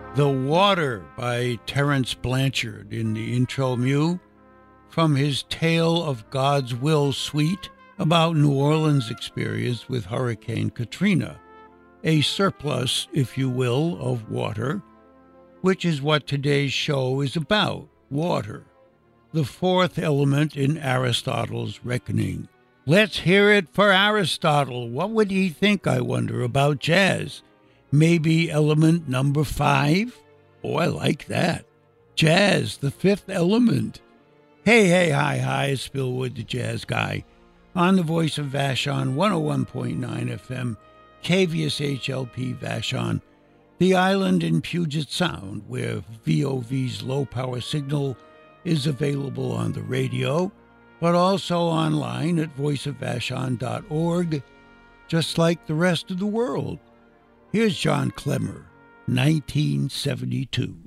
The Water by Terence Blanchard in the intro mew from his Tale of God's Will suite about New Orleans' experience with Hurricane Katrina, a surplus, if you will, of water, which is what today's show is about, water, the fourth element in Aristotle's reckoning. Let's hear it for Aristotle. What would he think, I wonder, about jazz? Maybe element number 5? Oh, I like that. Jazz, the fifth element. Hey, hi, it's Bill Wood, the jazz guy, on the Voice of Vashon, 101.9 FM, KVS HLP Vashon, the island in Puget Sound, where VOV's low-power signal is available on the radio, but also online at voiceofvashon.org, just like the rest of the world. Here's John Clemmer, 1972.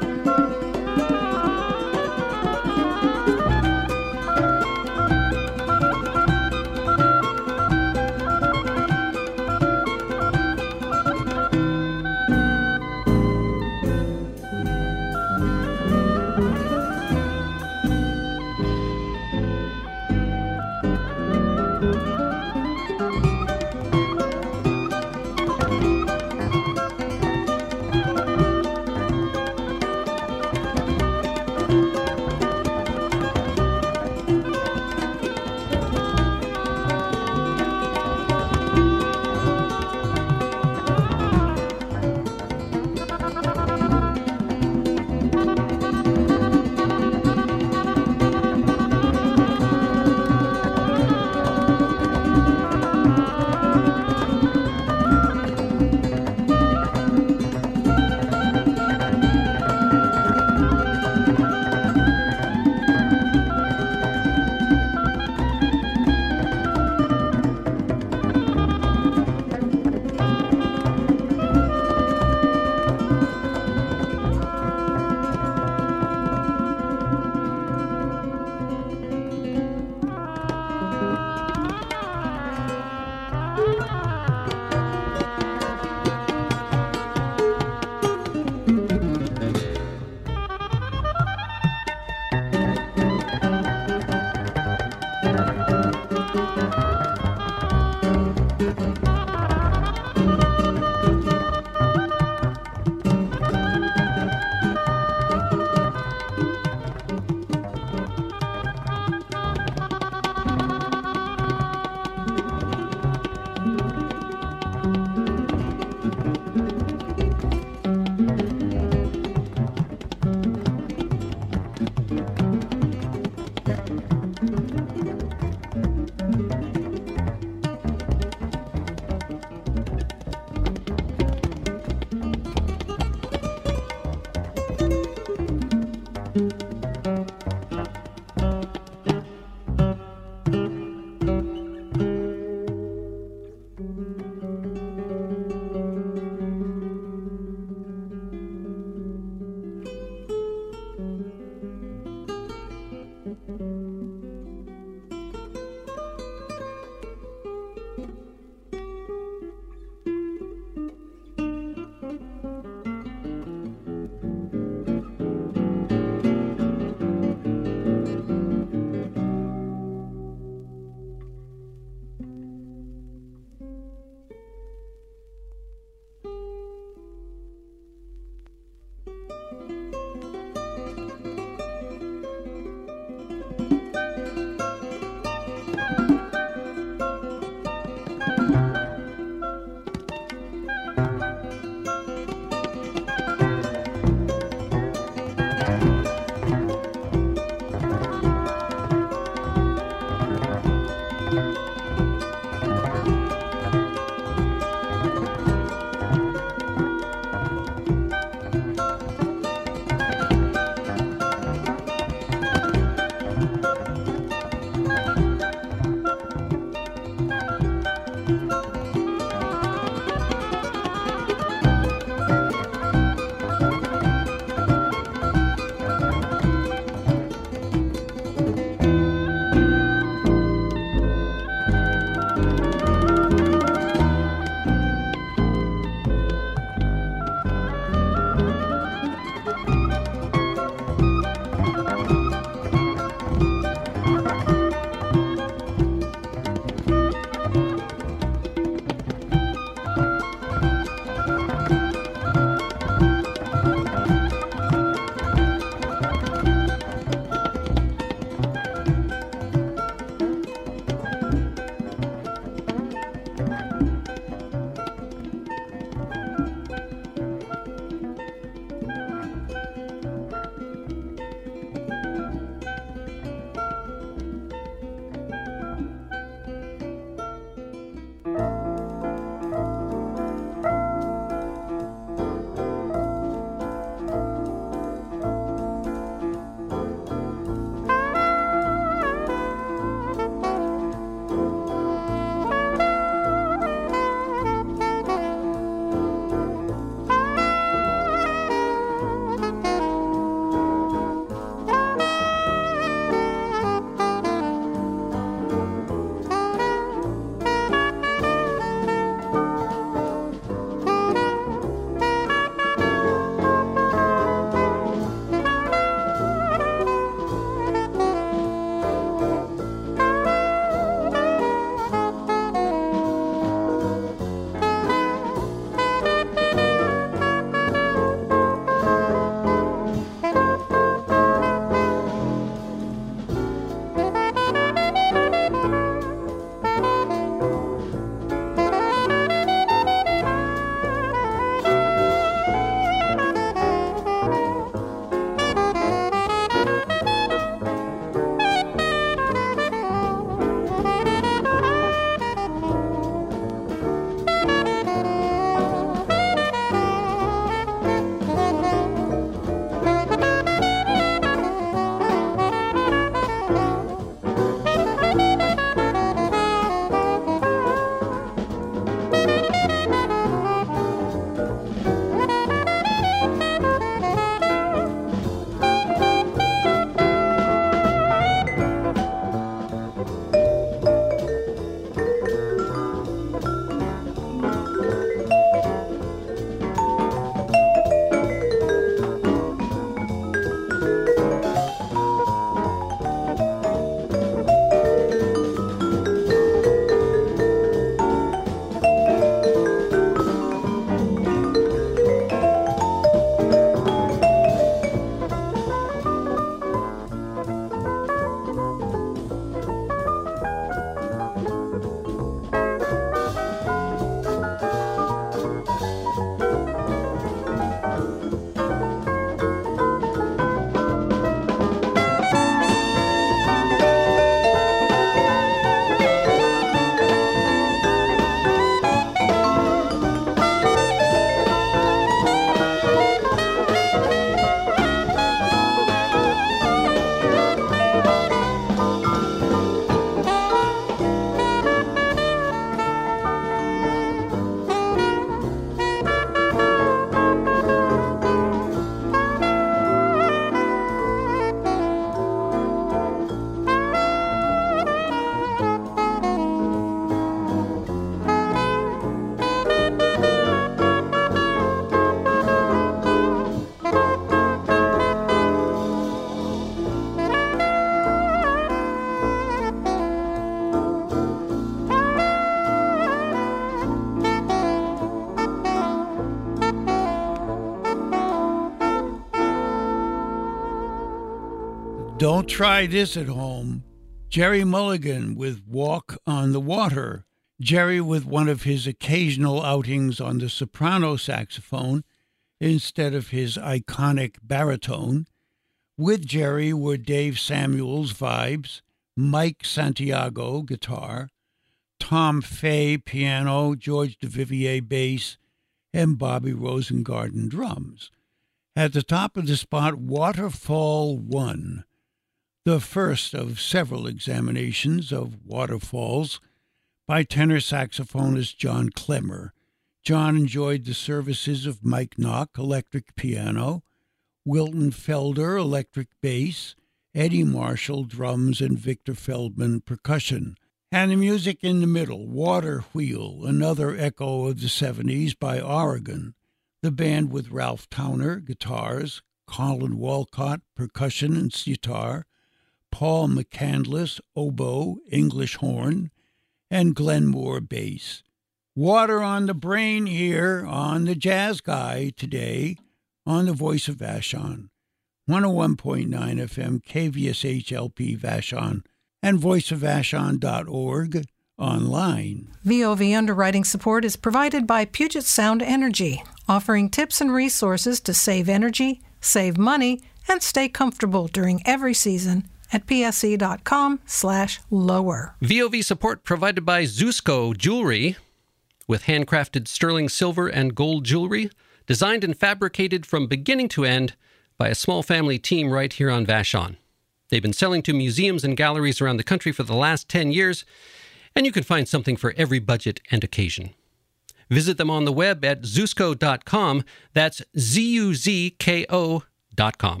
Don't try this at home. Jerry Mulligan with Walk on the Water. Jerry with one of his occasional outings on the soprano saxophone instead of his iconic baritone. With Jerry were Dave Samuels vibes, Mike Santiago guitar, Tom Fay piano, George Duvivier bass, and Bobby Rosengarten drums. At the top of the spot, Waterfall 1, the first of several examinations of waterfalls by tenor saxophonist John Clemmer. John enjoyed the services of Mike Nock, electric piano, Wilton Felder, electric bass, Eddie Marshall, drums, and Victor Feldman, percussion. And the music in the middle, Water Wheel, another echo of the 70s by Oregon. The band with Ralph Towner, guitars, Colin Walcott, percussion and sitar, Paul McCandless, oboe, English horn, and Glenn Moore, bass. Water on the brain here on the Jazz Guy today on the Voice of Vashon, 101.9 FM, KVSH-LP Vashon, and voiceofvashon.org online. VOV underwriting support is provided by Puget Sound Energy, offering tips and resources to save energy, save money, and stay comfortable during every season at pse.com/lower. VOV support provided by Zusco Jewelry, with handcrafted sterling silver and gold jewelry, designed and fabricated from beginning to end by a small family team right here on Vashon. They've been selling to museums and galleries around the country for the last 10 years, and you can find something for every budget and occasion. Visit them on the web at Zusco.com. That's Zuzko.com.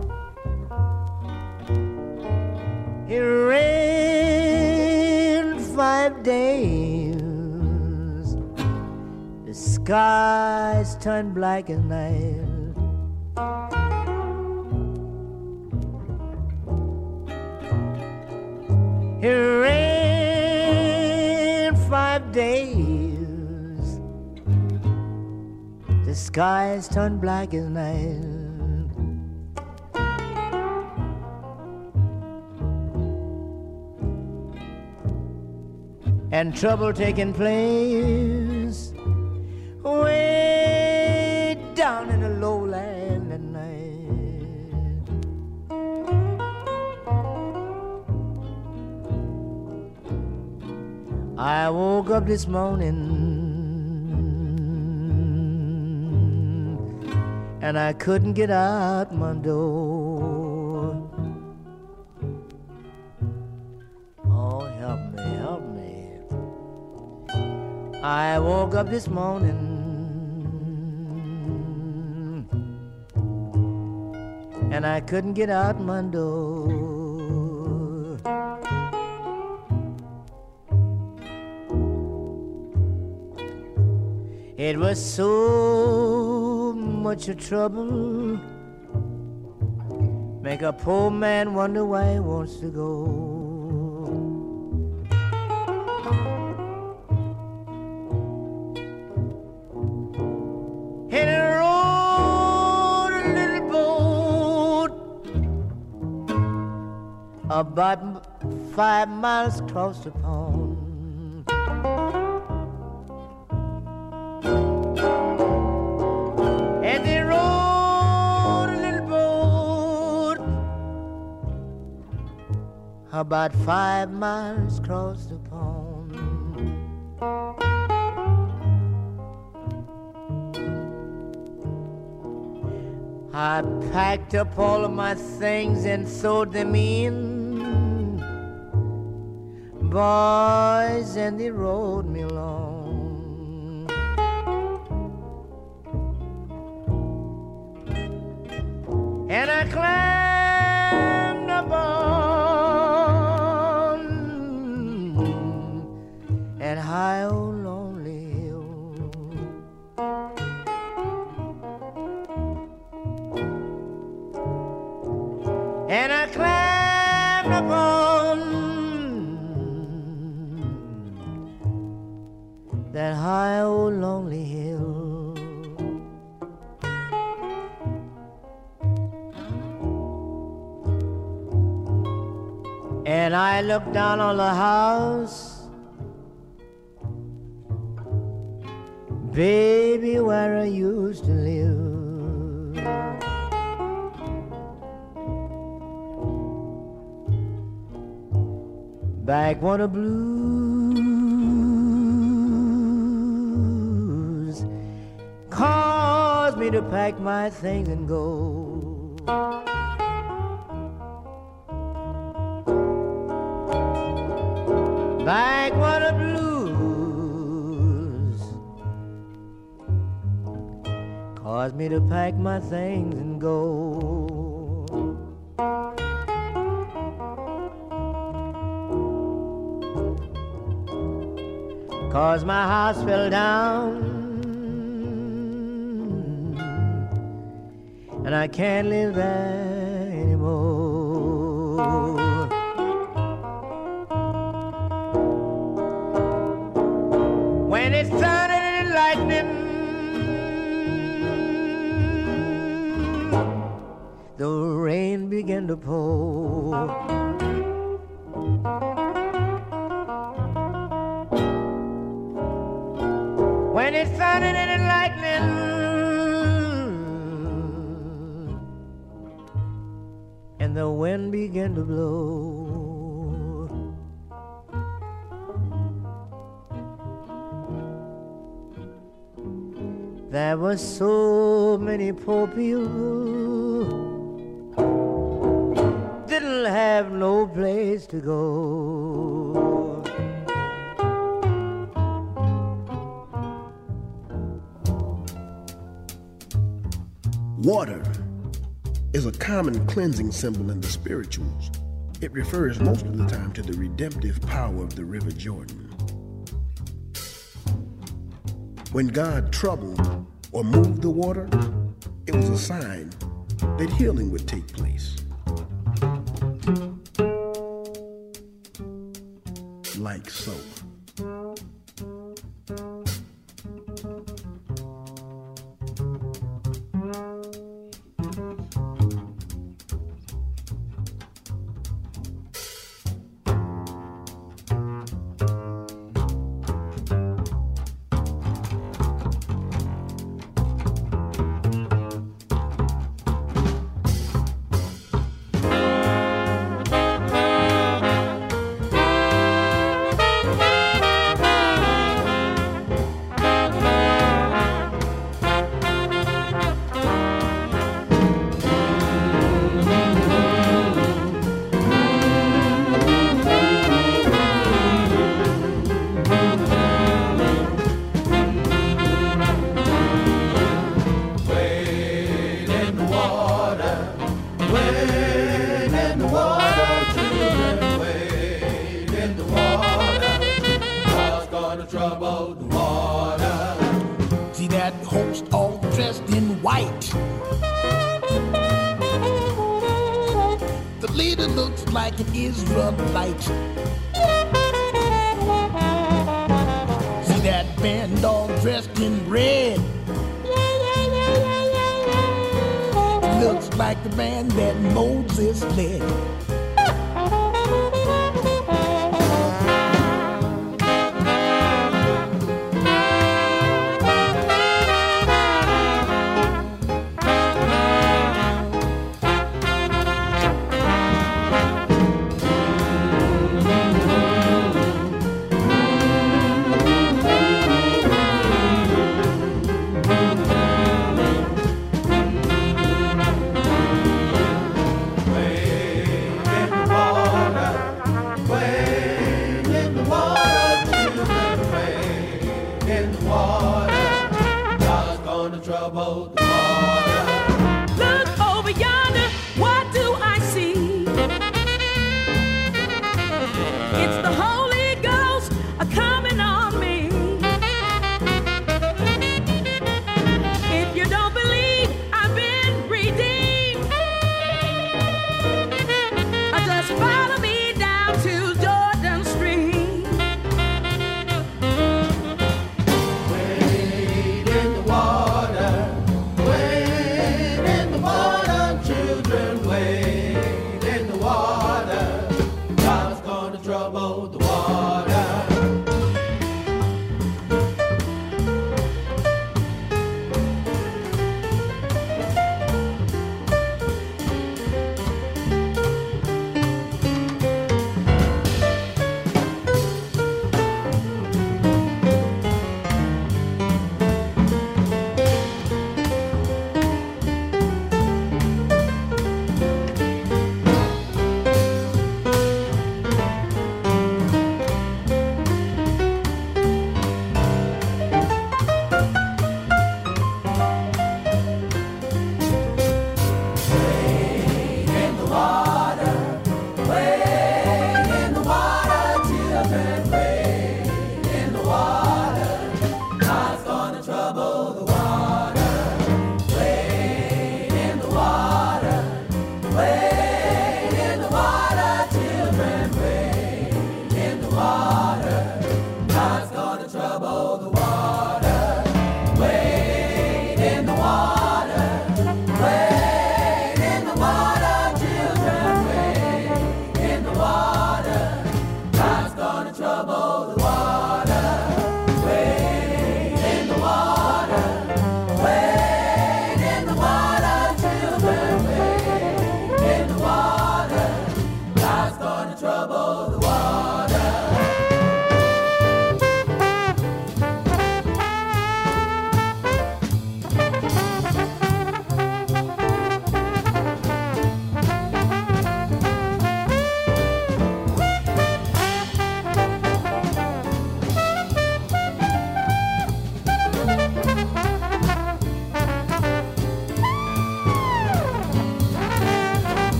It rained 5 days. The skies turned black as night. It rained 5 days. The skies turned black as night. And trouble taking place way down in the lowland at night. I woke up this morning and I couldn't get out my door. Oh, help me, help me. I woke up this morning and I couldn't get out my door. It was so much of trouble, make a poor man wonder why he wants to go. And I rowed a little boat about 5 miles across the pond. And they rowed a little boat about 5 miles across the pond. I packed up all of my things and throwed them in, boys, and they rowed me along. And I climbed up on and high old lonely hill. And I climbed up on that high old lonely hill. I look down on the house, baby, where I used to live. Back when the blues caused me to pack my things and go. Back when the blues caused me to pack my things and go. 'Cause my house fell down and I can't live there anymore. When it started and lightning, the rain began to pour. When it started and lightning, and the wind began to blow. There were so many poor people didn't have no place to go. Water is a common cleansing symbol in the spirituals. It refers most of the time to the redemptive power of the River Jordan. When God troubled or moved the water, it was a sign that healing would take place. Like so. Wade in the water, wade.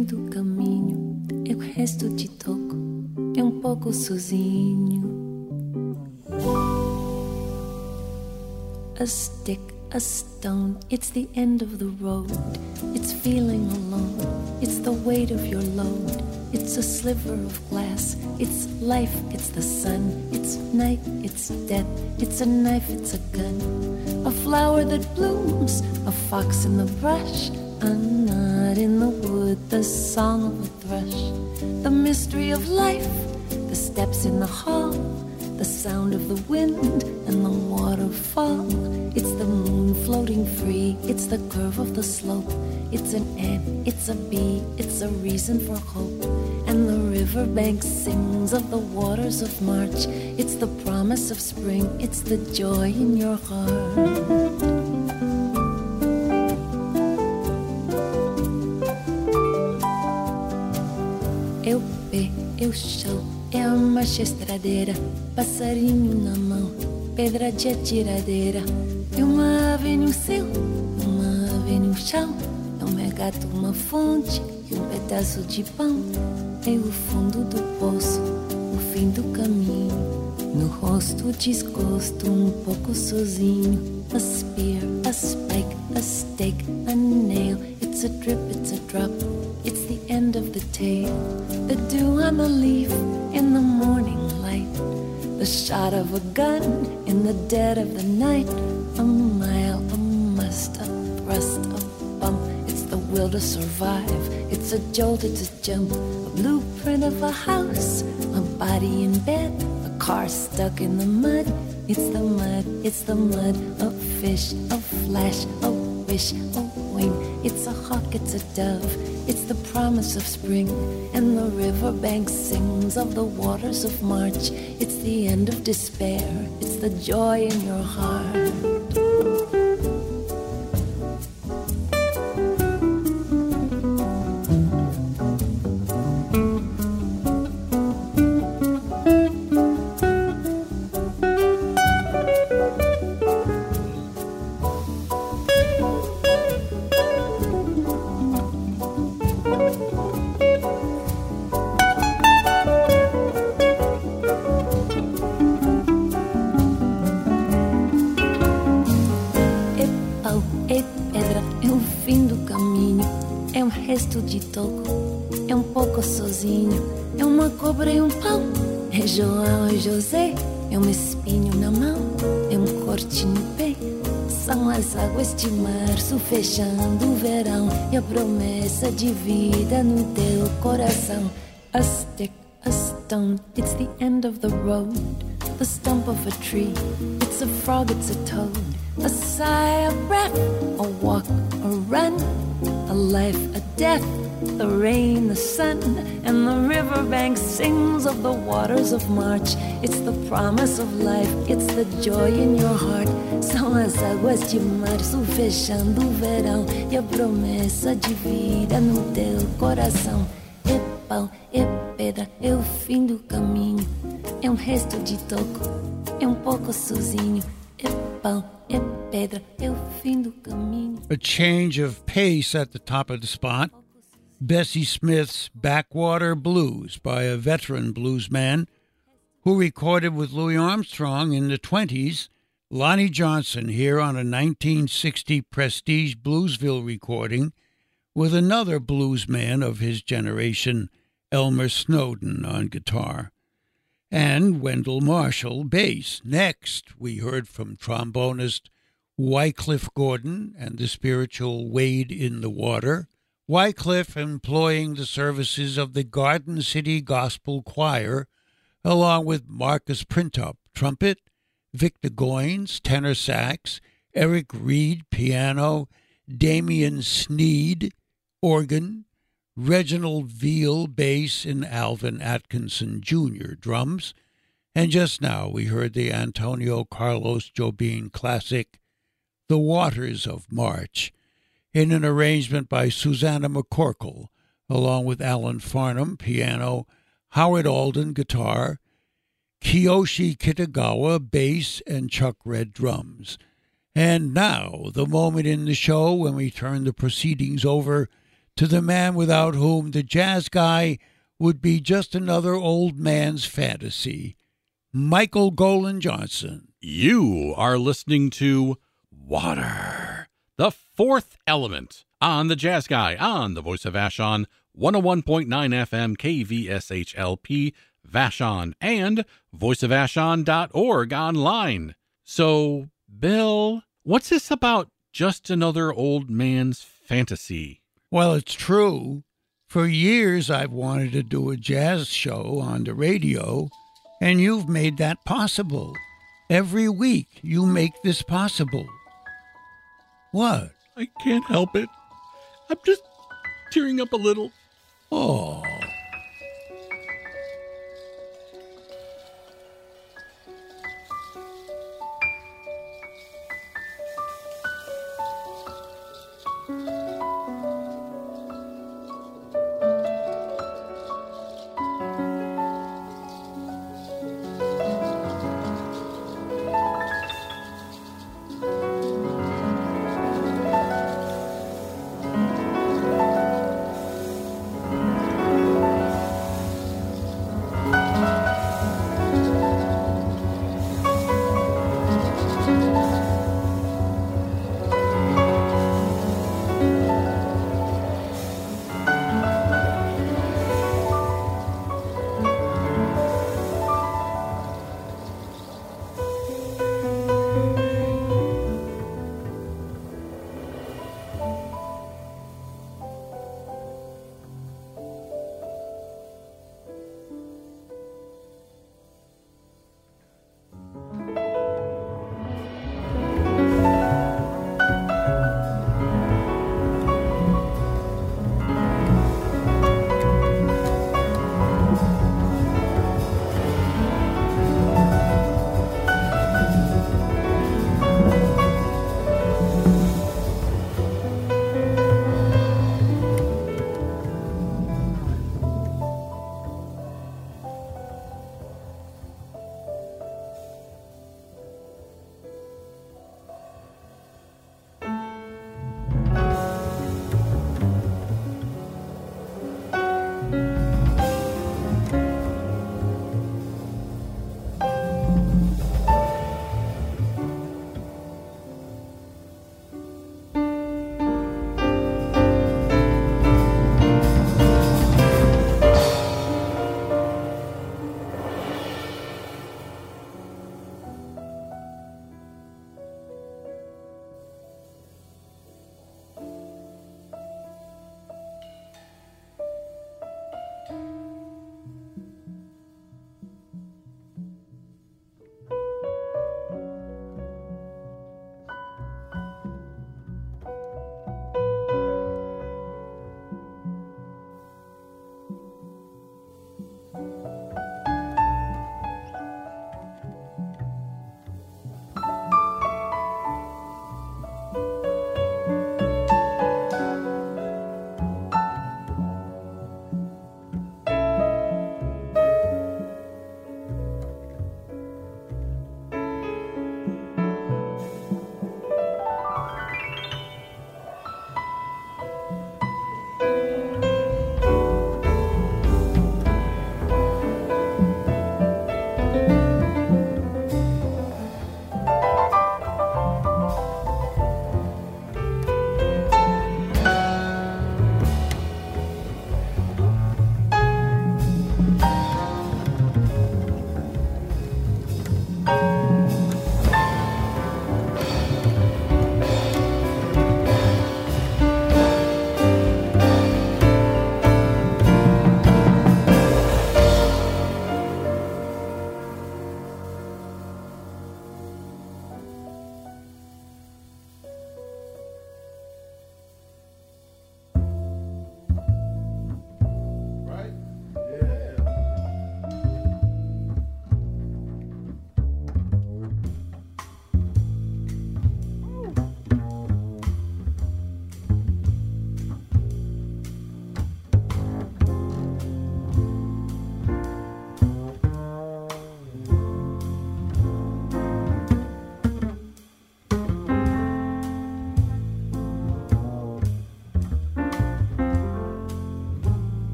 fim do caminho, eu resto de toco, é pouco sozinho. A stick, a stone, it's the end of the road. It's feeling alone, it's the weight of your load. It's a sliver of glass, it's life, it's the sun. It's night, it's death, it's a knife, it's a gun. A flower that blooms, a fox in the brush, a knot in the wood, the song of a thrush. The mystery of life, the steps in the hall, the sound of the wind and the waterfall. It's the moon floating free, it's the curve of the slope. It's an ant, it's a bee, it's a reason for hope. And the riverbank sings of the waters of March. It's the promise of spring, it's the joy in your heart. É o pé, é o chão, é a marcha estradeira, passarinho na mão, pedra de atiradeira. É uma ave no céu, uma ave no chão, é um regato, uma fonte e pedaço de pão. É o fundo do poço, o fim do caminho, no rosto desgosto, pouco sozinho. A spear, a spike, a stake, a nail. It's a drip, it's a drop, it's the end of the tale. The dew on the leaf in the morning light, the shot of a gun in the dead of the night. A mile, a must, a thrust, a bump. It's the will to survive, it's a jolt, it's a jump. A blueprint of a house, a body in bed, a car stuck in the mud. It's the mud, it's the mud. A fish, a flash, a wish, a wing. It's a hawk, it's a dove, it's the promise of spring. And the riverbank sings of the waters of March. It's the end of despair, it's the joy in your heart. De toco, é pouco sozinho, é uma cobra e pão, é João e José, é espinho na mão, é corte no pé. São as águas de março fechando o verão e a promessa de vida no teu coração. A stick, a stone, it's the end of the road. The stump of a tree, it's a frog, it's a toad. A sigh, a breath, a walk, a run, a life, a death, the rain, the sun, and the riverbank sings of the waters of March. It's the promise of life, it's the joy in your heart. São as águas de março fechando o verão e a promessa de vida no teu coração. É pau, é pedra, é o fim do caminho, é resto de toco, é pouco sozinho. É pau, é pedra, é o fim do caminho. A change of pace at the top of the spot. Bessie Smith's Backwater Blues by a veteran bluesman who recorded with Louis Armstrong in the 20s, Lonnie Johnson here on a 1960 Prestige Bluesville recording with another bluesman of his generation, Elmer Snowden, on guitar, and Wendell Marshall, bass. Next, we heard from trombonist Wycliffe Gordon and the spiritual Wade in the Water, Wycliffe employing the services of the Garden City Gospel Choir, along with Marcus Printup, trumpet, Victor Goines, tenor sax, Eric Reed, piano, Damian Sneed, organ, Reginald Veal, bass, and Alvin Atkinson Jr., drums. And just now we heard the Antonio Carlos Jobim classic, The Waters of March, in an arrangement by Susanna McCorkle, along with Alan Farnham, piano, Howard Alden, guitar, Kiyoshi Kitagawa, bass, and Chuck Red, drums. And now, the moment in the show when we turn the proceedings over to the man without whom the jazz guy would be just another old man's fantasy, Michael Golan Johnson. You are listening to Water, the fourth element, on the Jazz Guy, on the Voice of Vashon, 101.9 FM KVSHLP, Vashon, and voiceofvashon.org online. So, Bill, what's this about just another old man's fantasy? Well, it's true. For years I've wanted to do a jazz show on the radio, and you've made that possible. Every week you make this possible. What? I can't help it. I'm just tearing up a little. Oh.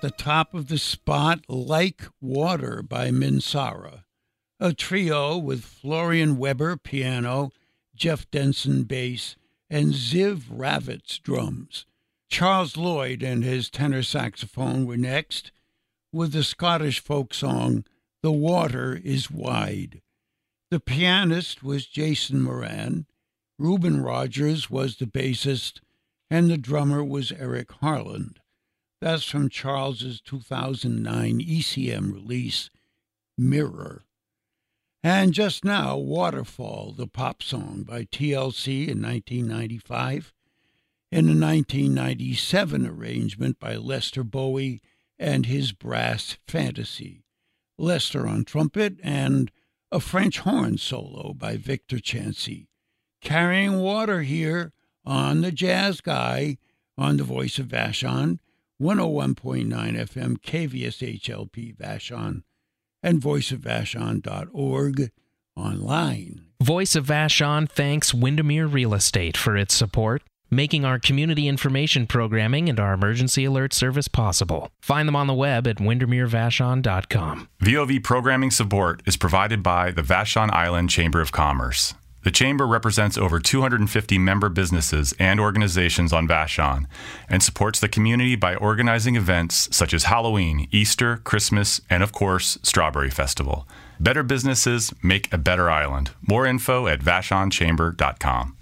the top of the spot, Like Water by Minsara, a trio with Florian Weber piano, Jeff Denson bass, and Ziv Ravitz drums. Charles Lloyd and his tenor saxophone were next, with the Scottish folk song, The Water is Wide. The pianist was Jason Moran, Reuben Rogers was the bassist, and the drummer was Eric Harland. That's from Charles's 2009 ECM release, Mirror. And just now, Waterfall, the pop song by TLC in 1995, in a 1997 arrangement by Lester Bowie and his Brass Fantasy. Lester on trumpet and a French horn solo by Victor Chancy. Carrying water here on the Jazz Guy on the Voice of Vashon, 101.9 FM KVSHLP Vashon, and voiceofvashon.org online. Voice of Vashon thanks Windermere Real Estate for its support, making our community information programming and our emergency alert service possible. Find them on the web at windermerevashon.com. VOV programming support is provided by the Vashon Island Chamber of Commerce. The Chamber represents over 250 member businesses and organizations on Vashon and supports the community by organizing events such as Halloween, Easter, Christmas, and of course, Strawberry Festival. Better businesses make a better island. More info at VashonChamber.com.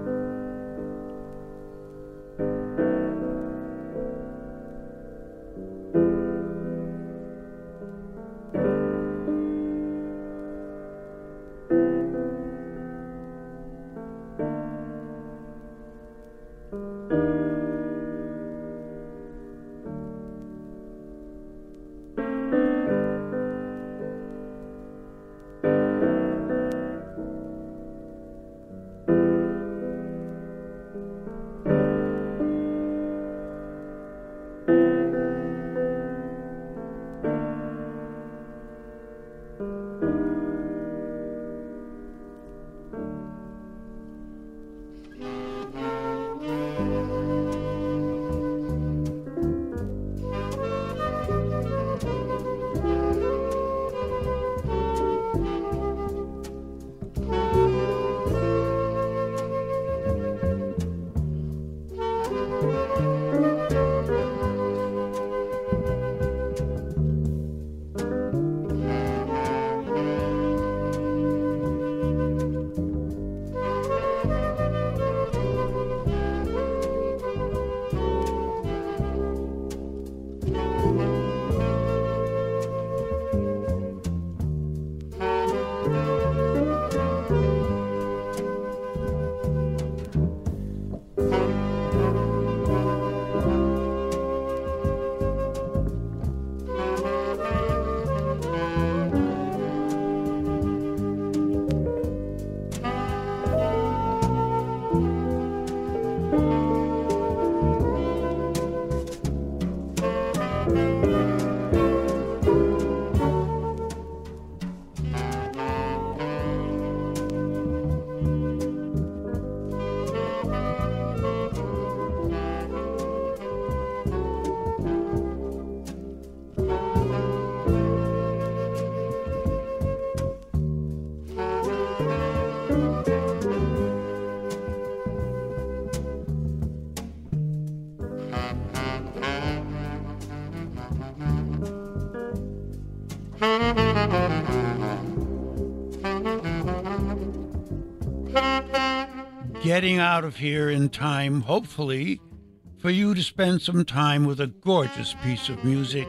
Getting out of here in time, hopefully, for you to spend some time with a gorgeous piece of music,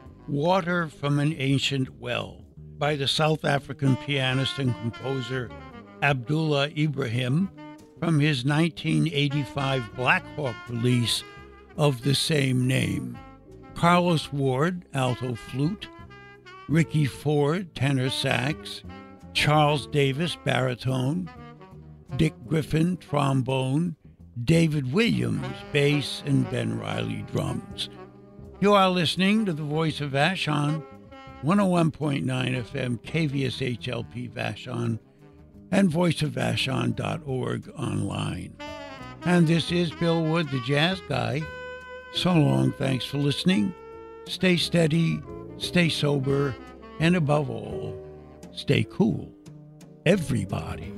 Water from an Ancient Well, by the South African pianist and composer Abdullah Ibrahim, from his 1985 Black Hawk release of the same name. Carlos Ward, alto flute, Ricky Ford, tenor sax, Charles Davis, baritone, Dick Griffin, trombone, David Williams, bass, and Ben Riley, drums. You are listening to the Voice of Vashon, 101.9 FM KVSHLP Vashon, and voiceofvashon.org online. And this is Bill Wood, the Jazz Guy. So long, thanks for listening, stay steady, stay sober, and above all, stay cool. Everybody.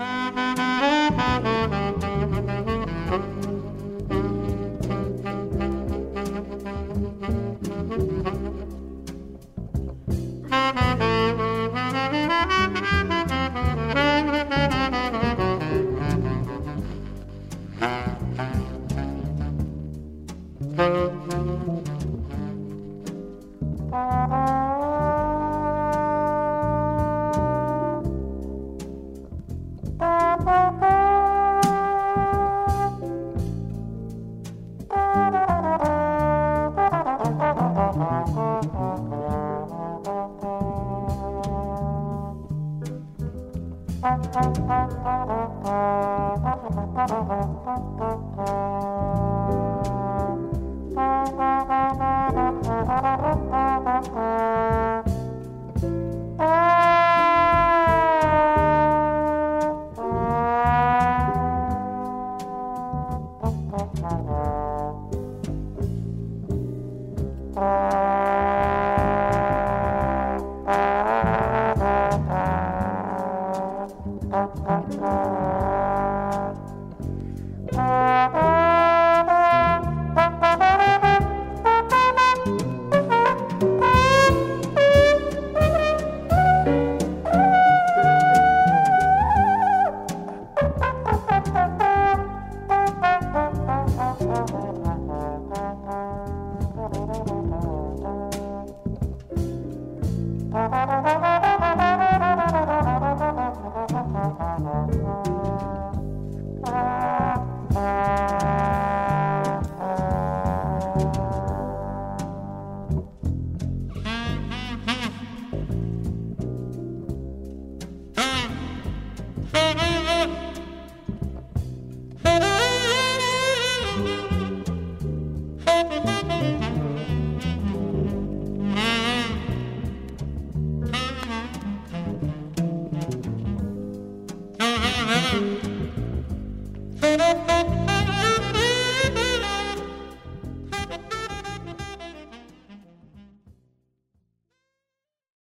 Thank you.